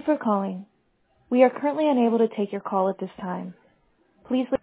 for calling. We are currently unable to take your call at this time. Please